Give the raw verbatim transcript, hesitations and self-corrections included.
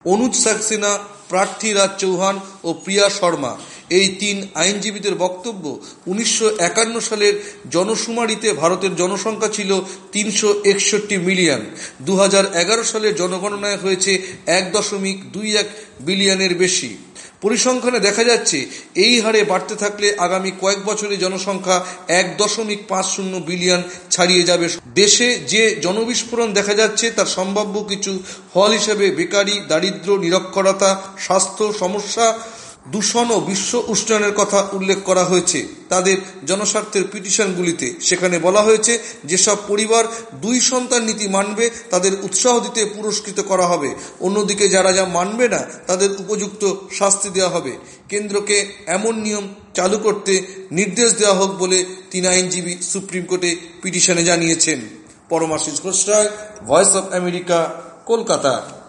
অনুজ সাক্সেনা, প্রার্থী রাজ চৌহান ও প্রিয়া শর্মা এই তিন আইনজীবীদের বক্তব্য, উনিশশো একান্ন সালের জনশুমারিতে ভারতের জনসংখ্যা ছিল তিনশো একষট্টি মিলিয়ন। দু হাজার এগারো সালের জনগণনায় হয়েছে এক দশমিক দুই এক বিলিয়নের বেশি। পরিসংখ্যানে দেখা যাচ্ছে এই হারে বাড়তে থাকলে আগামী কয়েক বছরে জনসংখ্যা এক দশমিক পাঁচ শূন্য বিলিয়ন ছাড়িয়ে যাবে। দেশে যে জনবিস্ফোরণ দেখা যাচ্ছে তার সম্ভাব্য কিছু ফল হিসেবে বেকারি, দারিদ্র্য, নিরক্ষরতা, স্বাস্থ্য সমস্যা, দূষণ ও বিশ্ব উষ্ণায়নের কথা উল্লেখ করা হয়েছে তাদের জনস্বার্থের পিটিশনগুলিতে। সেখানে বলা হয়েছে যেসব পরিবার দুই সন্তান নীতি মানবে তাদের উৎসাহ দিতে পুরস্কৃত করা হবে, অন্যদিকে যারা যা মানবে না তাদের উপযুক্ত শাস্তি দেওয়া হবে। কেন্দ্রকে এমন নিয়ম চালু করতে নির্দেশ দেওয়া হোক বলে তিন আইনজীবী সুপ্রিম কোর্টে পিটিশনে জানিয়েছেন। Paramashis Ghosh Roy, Voice of America, Kolkata.